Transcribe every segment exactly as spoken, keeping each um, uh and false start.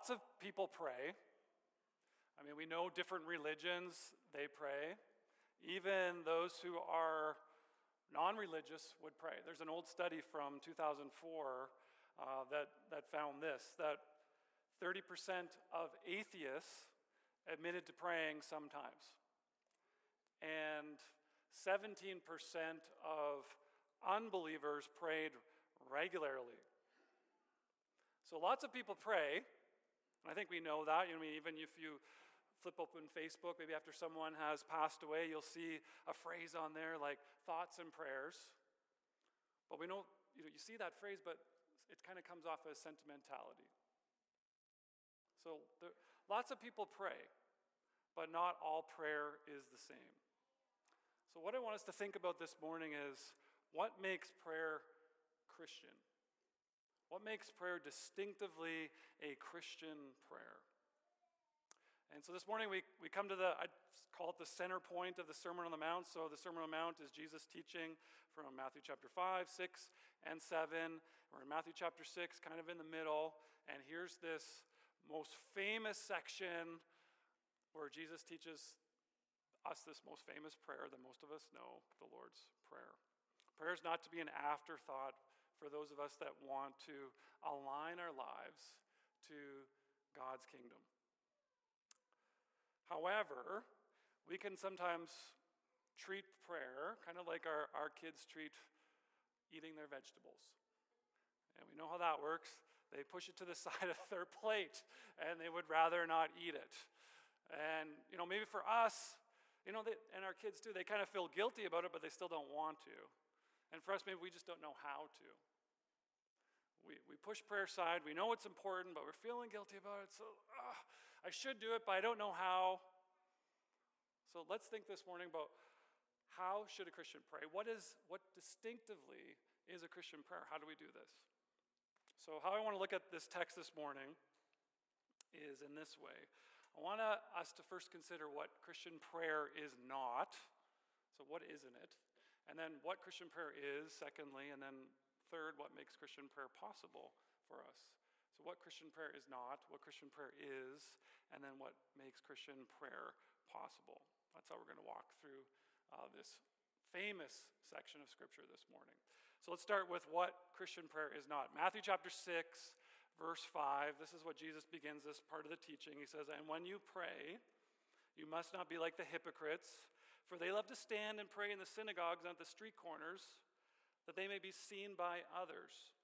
lots of people pray. I mean, we know different religions, they pray. Even those who are non-religious would pray. There's an old study from two thousand four uh, that, that found this, that thirty percent of atheists admitted to praying sometimes. And seventeen percent of unbelievers prayed regularly. So lots of people pray, and I think we know that. You know, I mean, even if you flip open Facebook, maybe after someone has passed away, you'll see a phrase on there like thoughts and prayers. But we know, you know, you see that phrase, but it kind of comes off as sentimentality. So there, lots of people pray, but not all prayer is the same. So what I want us to think about this morning is what makes prayer Christian? What makes prayer distinctively a Christian prayer? And so this morning we, we come to the, I call it the center point of the Sermon on the Mount. So the Sermon on the Mount is Jesus teaching from Matthew chapter five, six, and seven. We're in Matthew chapter six, kind of in the middle. And here's this most famous section where Jesus teaches us this most famous prayer that most of us know, the Lord's Prayer. Prayer is not to be an afterthought for those of us that want to align our lives to God's kingdom. However, we can sometimes treat prayer kind of like our, our kids treat eating their vegetables. And we know how that works. They push it to the side of their plate, and they would rather not eat it. And, you know, maybe for us, you know, they, and our kids too, they kind of feel guilty about it, but they still don't want to. And for us, maybe we just don't know how to. We we push prayer aside. We know it's important, but we're feeling guilty about it. So uh, I should do it, but I don't know how. So let's think this morning about how should a Christian pray? What is what distinctively is a Christian prayer? How do we do this? So how I want to look at this text this morning is in this way. I want us to first consider what Christian prayer is not. So what isn't it? And then what Christian prayer is, secondly, and then third, what makes Christian prayer possible for us. So what Christian prayer is not, what Christian prayer is, and then what makes Christian prayer possible. That's how we're going to walk through uh, this famous section of Scripture this morning. So let's start with what Christian prayer is not. Matthew chapter six, verse five, this is what Jesus begins this part of the teaching. He says, "And when you pray, you must not be like the hypocrites, for they love to stand and pray in the synagogues and at the street corners, that they may be seen by others.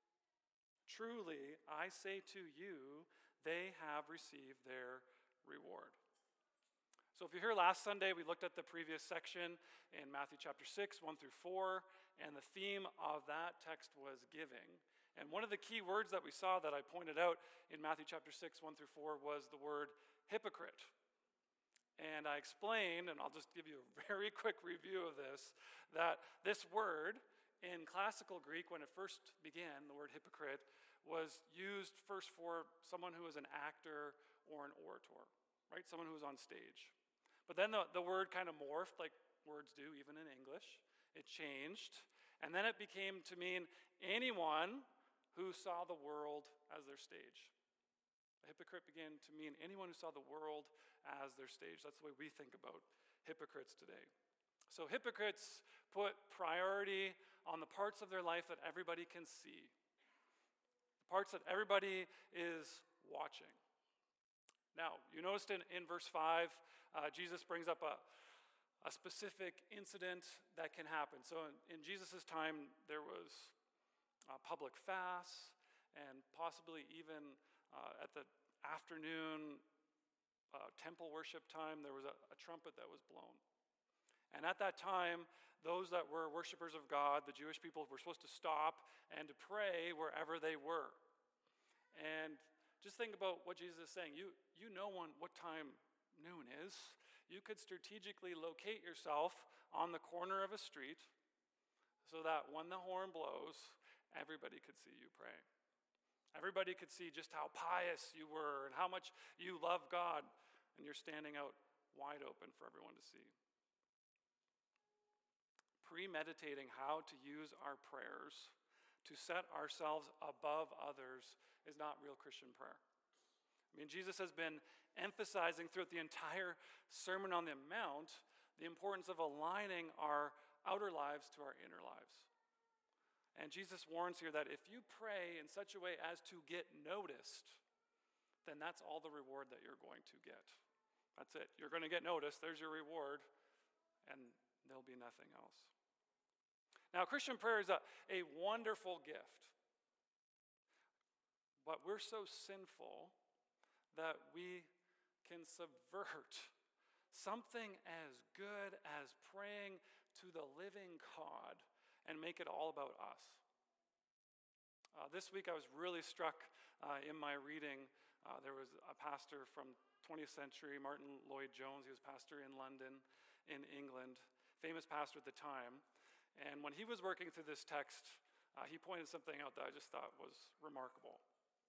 Truly, I say to you, they have received their reward." So if you're here last Sunday, we looked at the previous section in Matthew chapter six, one through four, and the theme of that text was giving. And one of the key words that we saw that I pointed out in Matthew chapter six, one through four was the word hypocrite. And I explained, and I'll just give you a very quick review of this, that this word in classical Greek, when it first began, the word hypocrite, was used first for someone who was an actor or an orator, right? Someone who was on stage. But then the, the word kind of morphed, like words do, even in English. It changed. And then it became to mean anyone who saw the world as their stage. A hypocrite began to mean anyone who saw the world as their stage. That's the way we think about hypocrites today. So hypocrites put priority on the parts of their life that everybody can see, the parts that everybody is watching. Now, you noticed in, in verse five, uh, Jesus brings up a, a specific incident that can happen. So in, in Jesus' time, there was uh, public fasts, and possibly even uh, at the afternoon uh, temple worship time, there was a, a trumpet that was blown. And at that time, those that were worshipers of God, the Jewish people, were supposed to stop and to pray wherever they were. And just think about what Jesus is saying. You, you know when, what time noon is. You could strategically locate yourself on the corner of a street so that when the horn blows, everybody could see you praying. Everybody could see just how pious you were and how much you love God, and you're standing out wide open for everyone to see. Premeditating how to use our prayers to set ourselves above others is not real Christian prayer. I mean, Jesus has been emphasizing throughout the entire Sermon on the Mount the importance of aligning our outer lives to our inner lives. And Jesus warns here that if you pray in such a way as to get noticed, then that's all the reward that you're going to get. That's it. You're going to get noticed. There's your reward, and there'll be nothing else. Now, Christian prayer is a, a wonderful gift, but we're so sinful that we can subvert something as good as praying to the living God and make it all about us. Uh, this week I was really struck uh, in my reading. Uh, there was a pastor from twentieth century, Martin Lloyd-Jones. He was pastor in London, in England, famous pastor at the time. And when he was working through this text, uh, he pointed something out that I just thought was remarkable.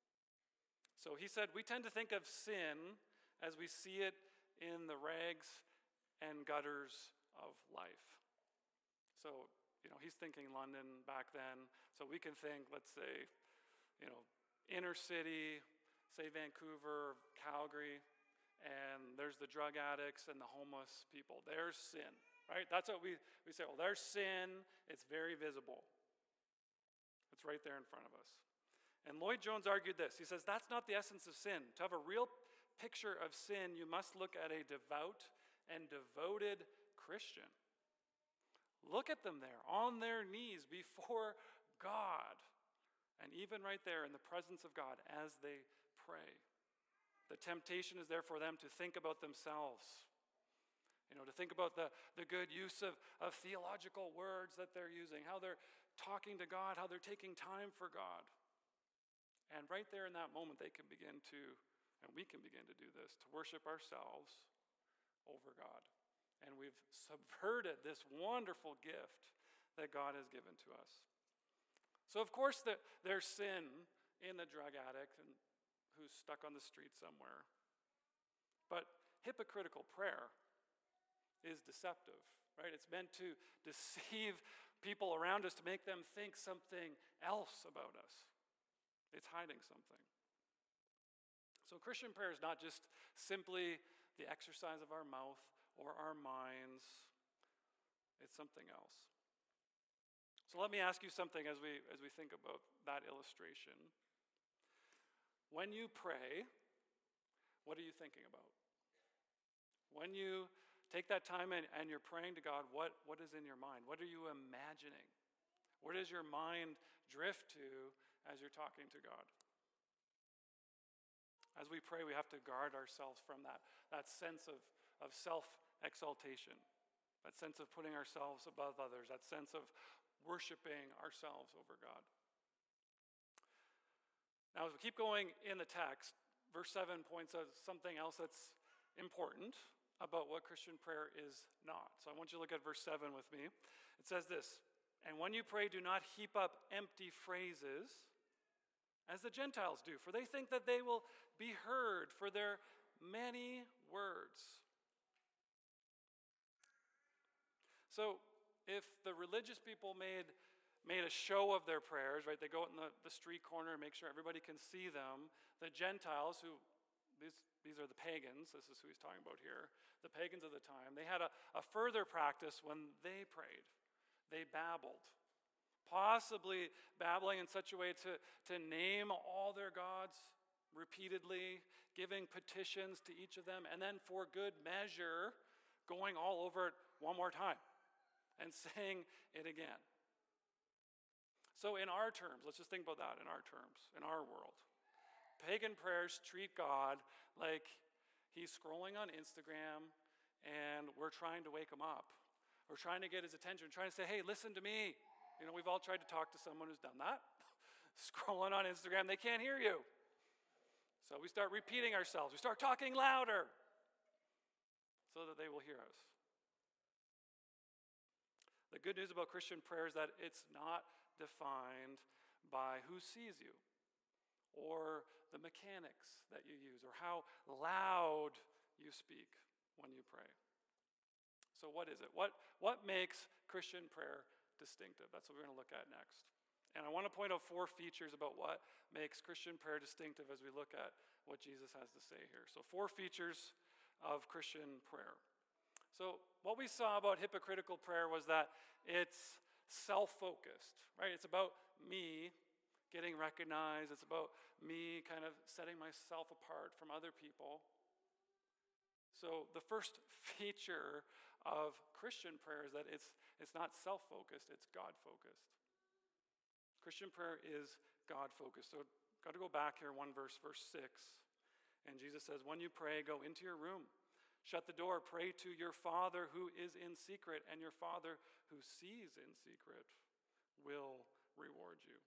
So he said, we tend to think of sin as we see it in the rags and gutters of life. So, you know, he's thinking London back then. So we can think, let's say, you know, inner city, say Vancouver, Calgary, and there's the drug addicts and the homeless people. There's sin, right? That's what we, we say, well, there's sin. It's very visible. It's right there in front of us. And Lloyd-Jones argued this. He says, that's not the essence of sin. To have a real picture of sin, you must look at a devout and devoted Christian. Look at them there, on their knees before God. And even right there in the presence of God as they pray. The temptation is there for them to think about themselves. You know, to think about the, the good use of, of theological words that they're using, how they're talking to God, how they're taking time for God. And right there in that moment, they can begin to, and we can begin to do this, to worship ourselves over God. And we've subverted this wonderful gift that God has given to us. So of course the, there's sin in the drug addict and who's stuck on the street somewhere. But hypocritical prayer is deceptive, right? It's meant to deceive people around us, to make them think something else about us. It's hiding something. So Christian prayer is not just simply the exercise of our mouth or our minds. It's something else. So let me ask you something as we as we think about that illustration. When you pray, what are you thinking about? When you take that time and, and you're praying to God, what, what is in your mind? What are you imagining? Where does your mind drift to as you're talking to God? As we pray, we have to guard ourselves from that, that sense of, of self-exaltation, that sense of putting ourselves above others, that sense of worshiping ourselves over God. Now, as we keep going in the text, verse seven points out something else that's important about what Christian prayer is not. So I want you to look at verse seven with me. It says this, and when you pray, do not heap up empty phrases as the Gentiles do, for they think that they will be heard for their many words. So if the religious people made, made a show of their prayers, right? They go out in the, the street corner and make sure everybody can see them. The Gentiles, who, these, these are the pagans, this is who he's talking about here, the pagans of the time, they had a, a further practice when they prayed. They babbled. Possibly babbling in such a way to, to name all their gods repeatedly, giving petitions to each of them, and then for good measure, going all over it one more time and saying it again. So in our terms, let's just think about that in our terms, in our world. Pagan prayers treat God like he's scrolling on Instagram and we're trying to wake him up. We're trying to get his attention, trying to say, hey, listen to me. You know, we've all tried to talk to someone who's done that. Scrolling on Instagram, they can't hear you. So we start repeating ourselves. We start talking louder so that they will hear us. The good news about Christian prayer is that it's not defined by who sees you or the mechanics that you use or how loud you speak when you pray. So what is it? What, what makes Christian prayer distinctive? That's what we're going to look at next. And I want to point out four features about what makes Christian prayer distinctive as we look at what Jesus has to say here. So four features of Christian prayer. So what we saw about hypocritical prayer was that it's self-focused, right? It's about me getting recognized. It's about me kind of setting myself apart from other people. So the first feature of Christian prayer is that it's, it's not self-focused, it's God-focused. Christian prayer is God-focused. So got to go back here one verse, verse six. And Jesus says, when you pray, go into your room. Shut the door, pray to your Father who is in secret, and your Father who sees in secret will reward you.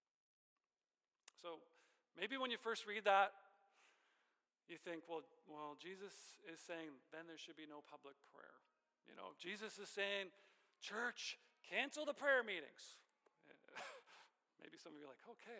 So maybe when you first read that, you think, well, well, Jesus is saying then there should be no public prayer. You know, Jesus is saying, church, cancel the prayer meetings. Maybe some of you are like, okay.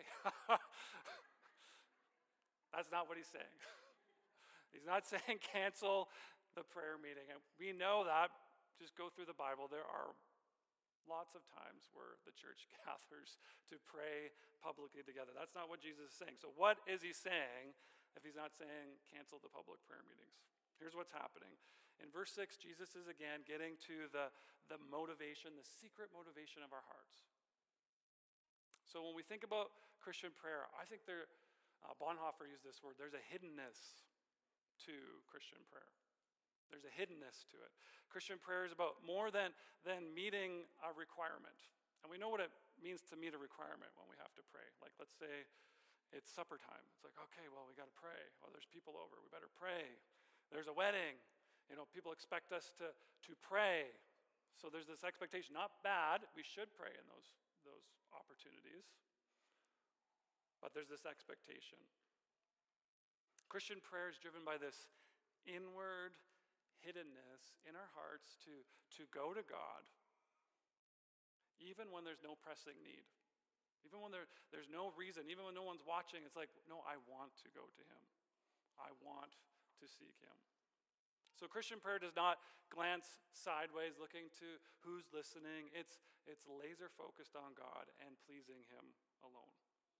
That's not what he's saying. He's not saying cancel the prayer meeting. And we know that. Just go through the Bible. There are lots of times where the church gathers to pray publicly together. That's not what Jesus is saying. So what is he saying if he's not saying cancel the public prayer meetings? Here's what's happening. In verse six, Jesus is again getting to the, the motivation, the secret motivation of our hearts. So when we think about Christian prayer, I think there, uh, Bonhoeffer used this word, there's a hiddenness to Christian prayer. There's a hiddenness to it. Christian prayer is about more than, than meeting a requirement. And we know what it means to meet a requirement when we have to pray. Like, let's say it's supper time. It's like, okay, well, we got to pray. Well, there's people over. We better pray. There's a wedding. You know, people expect us to, to pray. So there's this expectation. Not bad. We should pray in those, those opportunities. But there's this expectation. Christian prayer is driven by this inward hiddenness in our hearts to, to go to God, even when there's no pressing need. Even when there, there's no reason, even when no one's watching, it's like, no, I want to go to him. I want to seek him. So Christian prayer does not glance sideways looking to who's listening. It's, it's laser focused on God and pleasing him alone.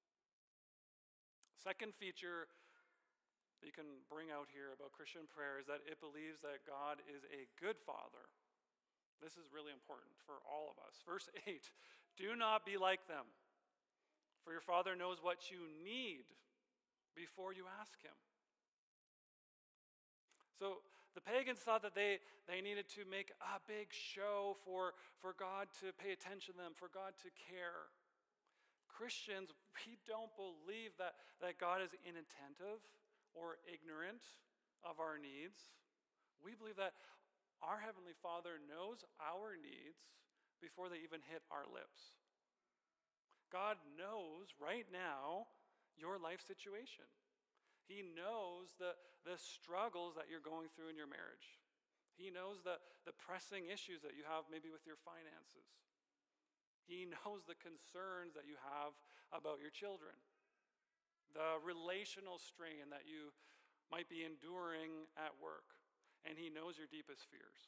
Second feature that you can bring out here about Christian prayer is that it believes that God is a good father. This is really important for all of us. Verse eight, do not be like them, for your Father knows what you need before you ask him. So the pagans thought that they, they needed to make a big show for, for God to pay attention to them, for God to care. Christians, we don't believe that, that God is inattentive or ignorant of our needs. We believe that our Heavenly Father knows our needs before they even hit our lips. God knows right now your life situation. He knows the, the struggles that you're going through in your marriage. He knows the, the pressing issues that you have maybe with your finances. He knows the concerns that you have about your children. The relational strain that you might be enduring at work. And he knows your deepest fears.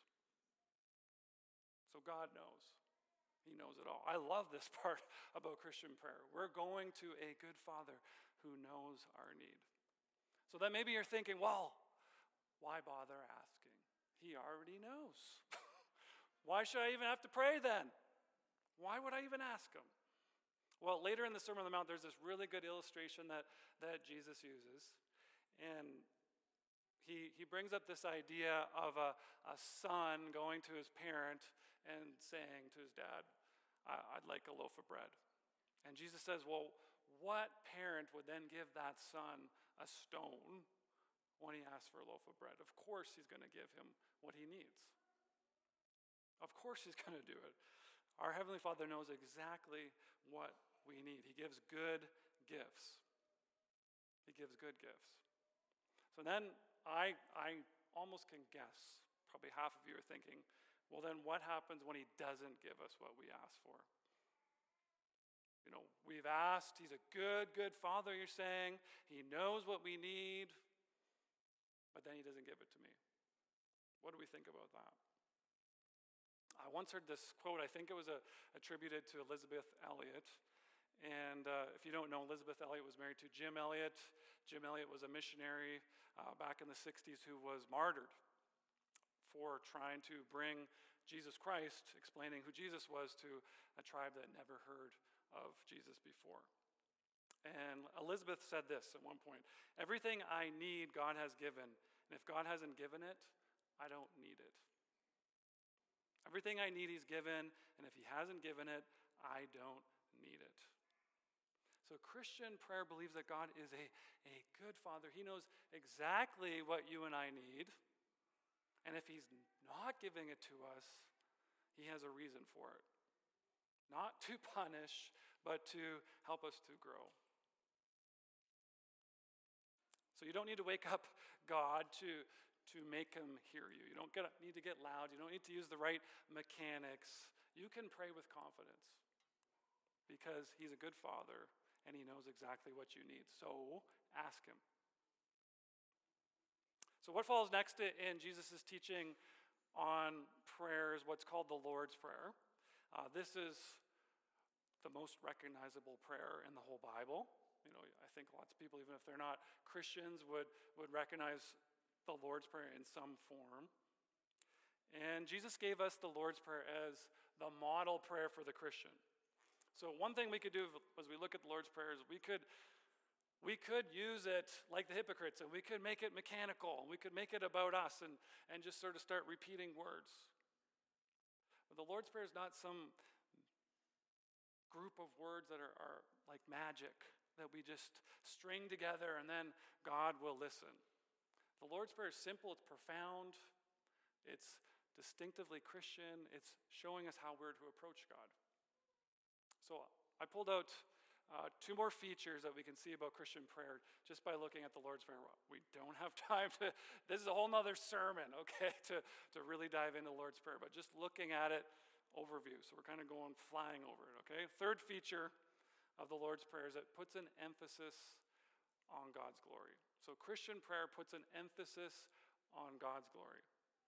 So God knows. He knows it all. I love this part about Christian prayer. We're going to a good Father who knows our need. So then maybe you're thinking, well, why bother asking? He already knows. Why should I even have to pray then? Why would I even ask him? Well, later in the Sermon on the Mount, there's this really good illustration that, that Jesus uses. And he, he brings up this idea of a, a son going to his parent and saying to his dad, I'd like a loaf of bread. And Jesus says, well, what parent would then give that son a stone when he asks for a loaf of bread? Of course he's going to give him what he needs. Of course he's going to do it. Our Heavenly Father knows exactly what we need. He gives good gifts. He gives good gifts. So then I, I almost can guess, probably half of you are thinking, well then what happens when he doesn't give us what we ask for? You know, we've asked, he's a good, good Father, you're saying. He knows what we need, but then he doesn't give it to me. What do we think about that? I once heard this quote, I think it was a, attributed to Elizabeth Elliot. And uh, if you don't know, Elizabeth Elliot was married to Jim Elliot. Jim Elliot was a missionary uh, back in the sixties who was martyred for trying to bring Jesus Christ, explaining who Jesus was to a tribe that never heard of Jesus before. And Elizabeth said this at one point, everything I need, God has given. And if God hasn't given it, I don't need it. Everything I need, he's given. And if he hasn't given it, I don't need it. So Christian prayer believes that God is a, a good father. He knows exactly what you and I need. And if he's not giving it to us, he has a reason for it. Not to punish, but to help us to grow. So you don't need to wake up God to, to make him hear you. You don't get, need to get loud. You don't need to use the right mechanics. You can pray with confidence because he's a good father and he knows exactly what you need. So ask him. So what follows next in Jesus' teaching on prayer is what's called the Lord's Prayer. Uh, this is the most recognizable prayer in the whole Bible. You know, I think lots of people, even if they're not Christians, would, would recognize the Lord's Prayer in some form. And Jesus gave us the Lord's Prayer as the model prayer for the Christian. So one thing we could do as we look at the Lord's Prayer is we could, we could use it like the hypocrites, and we could make it mechanical, and we could make it about us, and, and just sort of start repeating words. But the Lord's Prayer is not some group of words that are, are like magic, that we just string together and then God will listen. The Lord's Prayer is simple, it's profound, it's distinctively Christian, it's showing us how we're to approach God. So I pulled out uh, two more features that we can see about Christian prayer just by looking at the Lord's Prayer. We don't have time to, this is a whole nother sermon, okay, to, to really dive into the Lord's Prayer, but just looking at it, overview. So we're kind of going flying over it, okay? Third feature of the Lord's Prayer is it puts an emphasis on God's glory. So Christian prayer puts an emphasis on God's glory.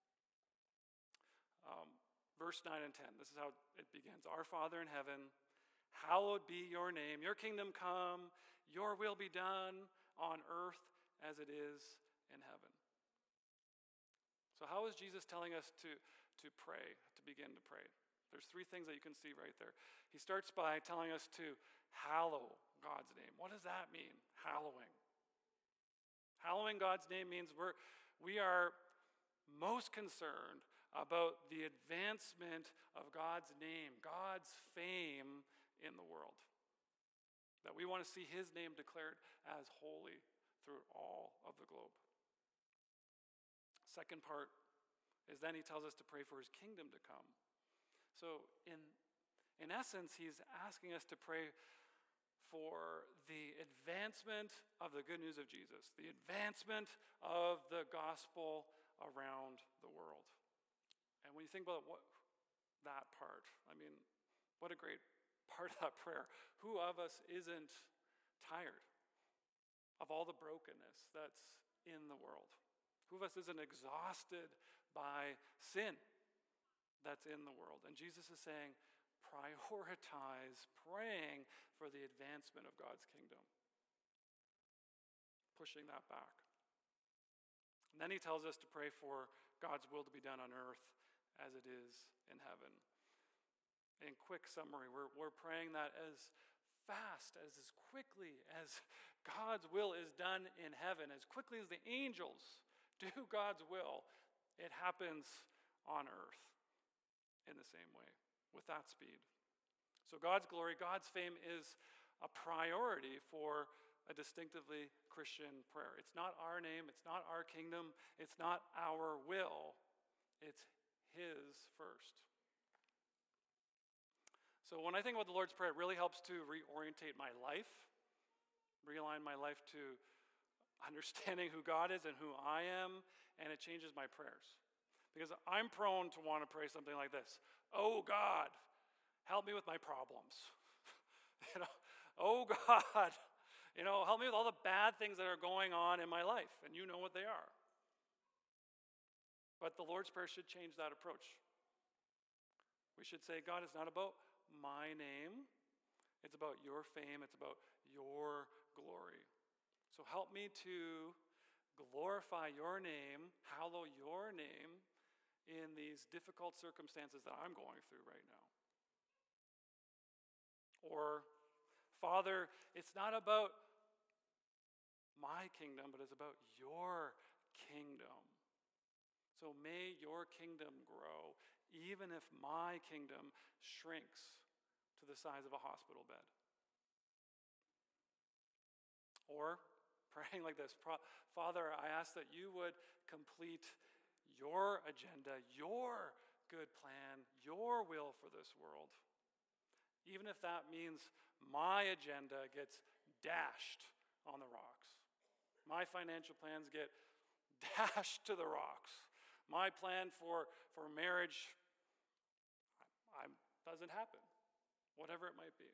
Um, verse nine and ten, this is how it begins. Our Father in heaven, hallowed be your name. Your kingdom come, your will be done on earth as it is in heaven. So how is Jesus telling us to, to pray, to begin to pray? There's three things that you can see right there. He starts by telling us to hallow God's name. What does that mean? Hallowing. Hallowing God's name means we're, we are most concerned about the advancement of God's name, God's fame in the world. That we want to see his name declared as holy through all of the globe. Second part is then he tells us to pray for his kingdom to come. So in, in essence, he's asking us to pray for the advancement of the good news of Jesus, the advancement of the gospel around the world. And when you think about what that part, I mean, what a great part of that prayer. Who of us isn't tired of all the brokenness that's in the world? Who of us isn't exhausted by sin that's in the world? And Jesus is saying, prioritize praying for the advancement of God's kingdom. Pushing that back. And then he tells us to pray for God's will to be done on earth as it is in heaven. In quick summary, we're, we're praying that as fast, as, as quickly as God's will is done in heaven, as quickly as the angels do God's will, it happens on earth in the same way, with that speed. So God's glory, God's fame is a priority for a distinctively Christian prayer. It's not our name, it's not our kingdom, it's not our will, it's his first. So when I think about the Lord's Prayer, it really helps to reorientate my life, realign my life to understanding who God is and who I am, and it changes my prayers. Because I'm prone to want to pray something like this. Oh God, help me with my problems. you know, oh God, you know, help me with all the bad things that are going on in my life, and you know what they are. But the Lord's Prayer should change that approach. We should say, God, it's not about my name. It's about your fame. It's about your glory. So help me to glorify your name, hallow your name in these difficult circumstances that I'm going through right now. Or, Father, it's not about my kingdom, but it's about your kingdom. So may your kingdom grow, even if my kingdom shrinks to the size of a hospital bed. Or praying like this, Father, I ask that you would complete your agenda, your good plan, your will for this world. Even if that means my agenda gets dashed on the rocks. My financial plans get dashed to the rocks. My plan for, for marriage I, I, doesn't happen, whatever it might be.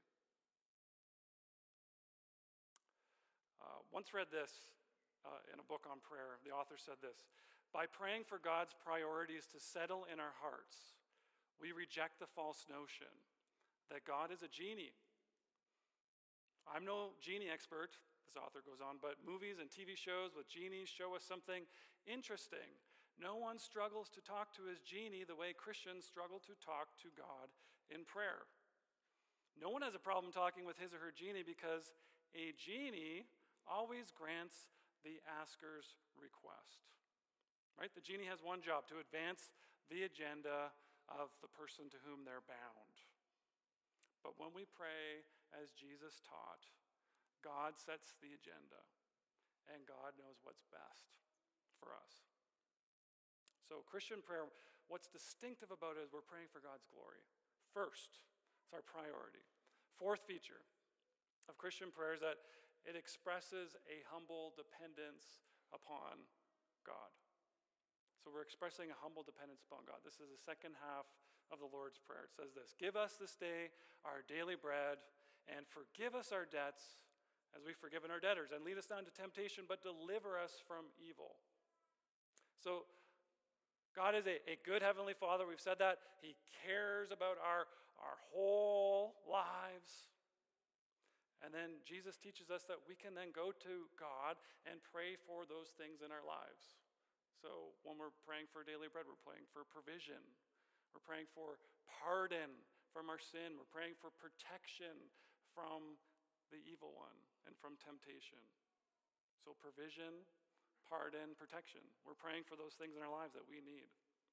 Uh, once read this uh, in a book on prayer. The author said this: by praying for God's priorities to settle in our hearts, we reject the false notion that God is a genie. I'm no genie expert, this author goes on, but movies and T V shows with genies show us something interesting. No one struggles to talk to his genie the way Christians struggle to talk to God in prayer. No one has a problem talking with his or her genie because a genie always grants the asker's request. Right? The genie has one job: to advance the agenda of the person to whom they're bound. But when we pray as Jesus taught, God sets the agenda, and God knows what's best for us. So Christian prayer, what's distinctive about it is we're praying for God's glory. First, it's our priority. Fourth feature of Christian prayer is that it expresses a humble dependence upon God. So we're expressing a humble dependence upon God. This is the second half of the Lord's Prayer. It says this: give us this day our daily bread, and forgive us our debts as we've forgiven our debtors, and lead us not into temptation, but deliver us from evil. So God is a, a good Heavenly Father. We've said that. He cares about our, our whole lives. And then Jesus teaches us that we can then go to God and pray for those things in our lives. So when we're praying for daily bread, we're praying for provision. We're praying for pardon from our sin. We're praying for protection from the evil one and from temptation. So provision, pardon, protection. We're praying for those things in our lives that we need.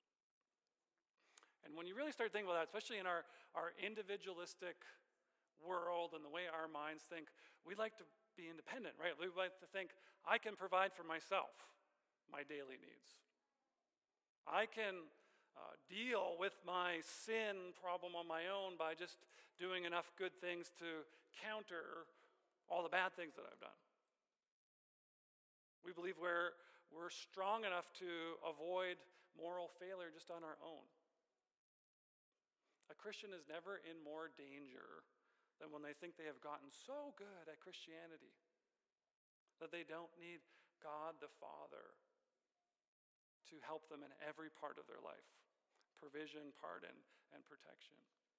And when you really start thinking about that, especially in our, our individualistic world and the way our minds think, we like to be independent, right? We like to think, I can provide for myself my daily needs. I can uh, deal with my sin problem on my own by just doing enough good things to counter all the bad things that I've done. We believe we're, we're strong enough to avoid moral failure just on our own. A Christian is never in more danger than when they think they have gotten so good at Christianity that they don't need God the Father to help them in every part of their life. Provision, pardon, and protection.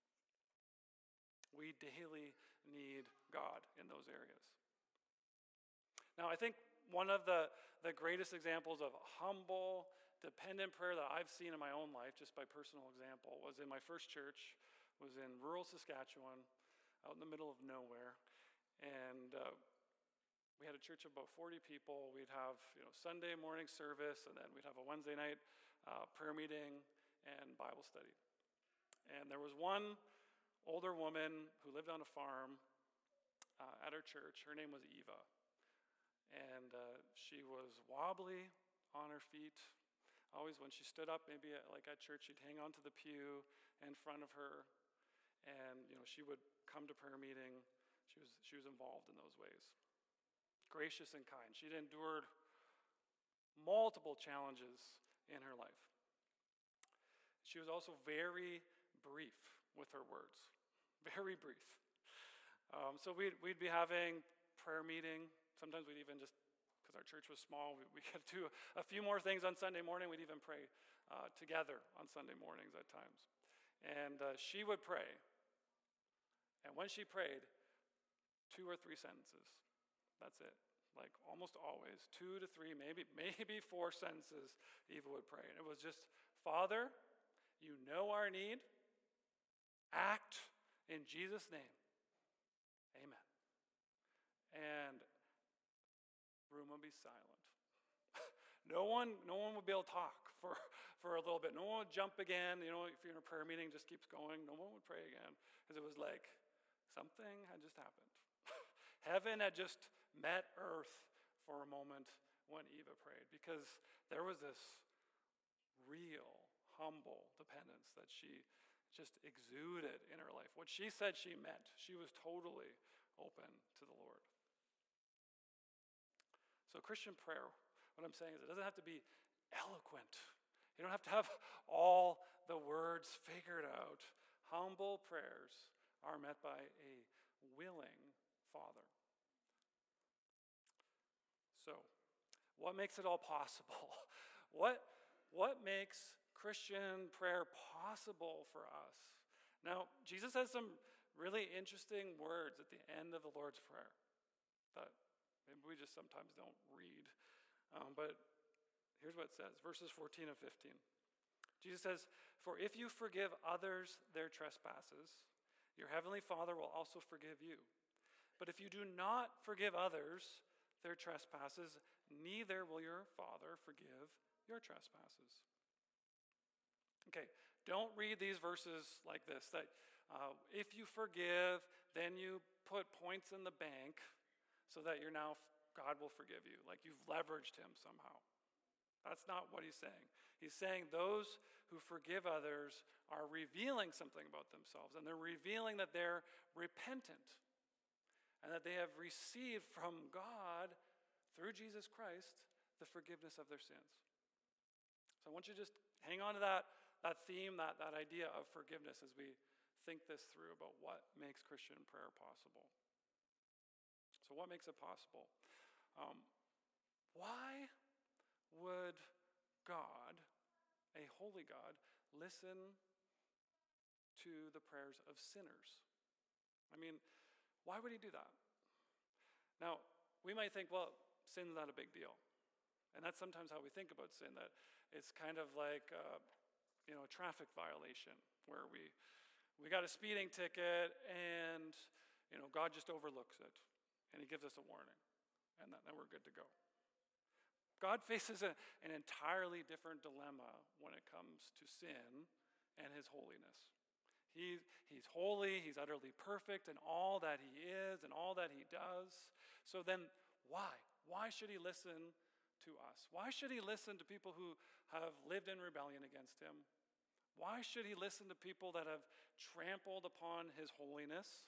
We daily need God in those areas. Now, I think one of the, the greatest examples of humble, dependent prayer that I've seen in my own life, just by personal example, was in my first church, was in rural Saskatchewan, out in the middle of nowhere. And uh, we had a church of about forty people. We'd have you know Sunday morning service, and then we'd have a Wednesday night uh, prayer meeting and Bible study. And there was one older woman who lived on a farm uh, at our church. Her name was Eva. And uh, she was wobbly on her feet. Always when she stood up, maybe at, like at church, she'd hang onto the pew in front of her. And you know, she would come to prayer meeting. She was, she was involved in those ways. Gracious and kind. She'd endured multiple challenges in her life. She was also very brief with her words. Very brief. Um, so we'd, we'd be having prayer meeting. Sometimes we'd even just, because our church was small, we, we could do a few more things on Sunday morning. We'd even pray uh, together on Sunday mornings at times. And uh, she would pray. And when she prayed, two or three sentences. That's it. like almost always, two to three, maybe maybe four sentences Eva would pray. And it was just, Father, you know our need. Act in Jesus' name. Amen. And room would be silent. no one no one would be able to talk for, for a little bit. No one would jump again. You know, if you're in a prayer meeting, just keeps going. No one would pray again. Because it was like something had just happened. Heaven had just met earth for a moment when Eva prayed. Because there was this real, humble dependence that she just exuded in her life. What she said she meant. She was totally open to the Lord. So Christian prayer, what I'm saying is it doesn't have to be eloquent. You don't have to have all the words figured out. Humble prayers are met by a willing Father. So, what makes it all possible? What, what makes Christian prayer possible for us? Now, Jesus has some really interesting words at the end of the Lord's Prayer that maybe we just sometimes don't read. Um, but here's what it says, verses fourteen and fifteen. Jesus says, "For if you forgive others their trespasses, your heavenly Father will also forgive you. But if you do not forgive others their trespasses, neither will your Father forgive your trespasses." Okay, don't read these verses like this, that uh, if you forgive, then you put points in the bank so that you're now, God will forgive you, like you've leveraged him somehow. That's not what he's saying. He's saying those who forgive others are revealing something about themselves, and they're revealing that they're repentant and that they have received from God through Jesus Christ the forgiveness of their sins. So I want you to just hang on to that, that theme, that, that idea of forgiveness as we think this through about what makes Christian prayer possible. So what makes it possible? Um, why would God, a holy God, listen to the prayers of sinners? I mean, why would he do that? Now, we might think, well, sin's not a big deal. And that's sometimes how we think about sin, that it's kind of like, uh, you know, a traffic violation where we we got a speeding ticket and, you know, God just overlooks it and he gives us a warning and then we're good to go. God faces a, an entirely different dilemma when it comes to sin and his holiness. He, he's holy, he's utterly perfect in all that he is and all that he does. So then why? Why should he listen to us? Why should he listen to people who have lived in rebellion against him? Why should he listen to people that have trampled upon his holiness?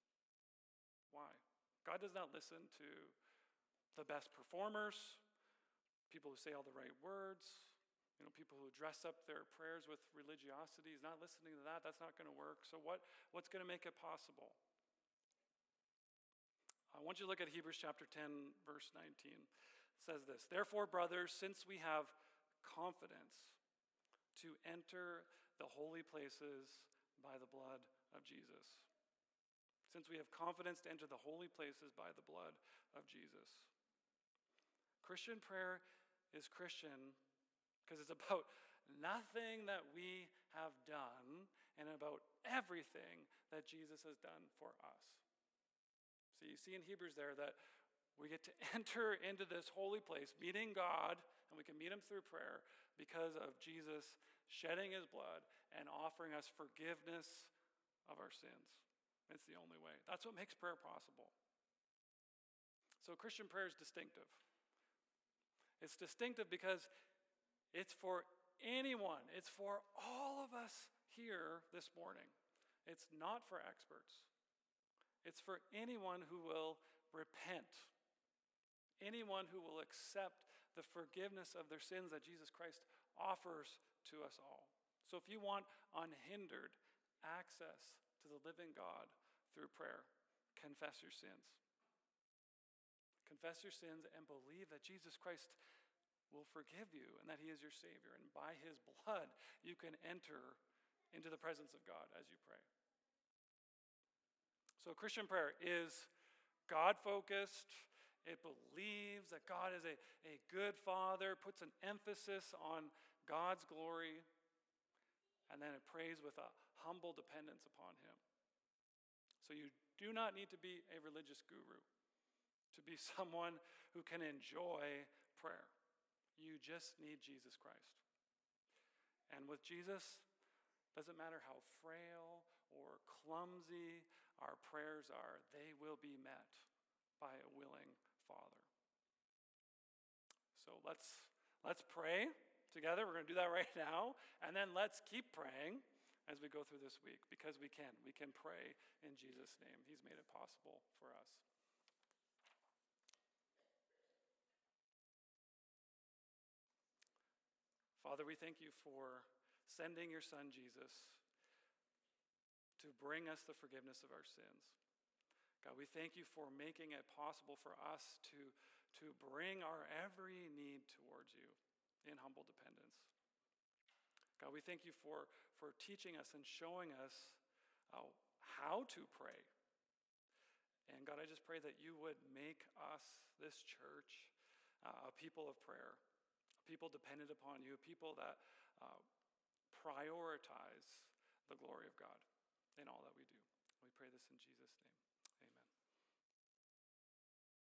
Why? God does not listen to the best performers, people who say all the right words, you know, people who dress up their prayers with religiosity. He's not listening to that. That's not going to work. So what, what's going to make it possible? I want you to look at Hebrews chapter ten, verse nineteen. It says this, "Therefore, brothers, since we have confidence to enter the holy places by the blood of Jesus." Since we have confidence to enter the holy places by the blood of Jesus. Christian prayer is Christian because it's about nothing that we have done and about everything that Jesus has done for us. So you see in Hebrews there that we get to enter into this holy place, meeting God, and we can meet him through prayer because of Jesus shedding his blood and offering us forgiveness of our sins. It's the only way. That's what makes prayer possible. So Christian prayer is distinctive. It's distinctive because it's for anyone. It's for all of us here this morning. It's not for experts. It's for anyone who will repent. Anyone who will accept the forgiveness of their sins that Jesus Christ offers to us all. So if you want unhindered access to the living God through prayer, confess your sins. Confess your sins and believe that Jesus Christ will forgive you and that he is your Savior. And by his blood, you can enter into the presence of God as you pray. So Christian prayer is God-focused, It believes that God is a, a good father, puts an emphasis on God's glory, and then it prays with a humble dependence upon him. So you do not need to be a religious guru to be someone who can enjoy prayer. You just need Jesus Christ. And with Jesus, doesn't matter how frail or clumsy our prayers are, they will be met by a willing Father. So let's let's pray together. We're going to do that right now, and then let's keep praying as we go through this week, because we can. We can pray in Jesus' name. He's made it possible for us. Father, we thank you for sending your Son, Jesus, to bring us the forgiveness of our sins. God, we thank you for making it possible for us to, to bring our every need towards you in humble dependence. God, we thank you for, for teaching us and showing us uh, how to pray. And God, I just pray that you would make us, this church, uh, a people of prayer, a people dependent upon you, a people that uh, prioritize the glory of God in all that we do. We pray this in Jesus' name. Amen.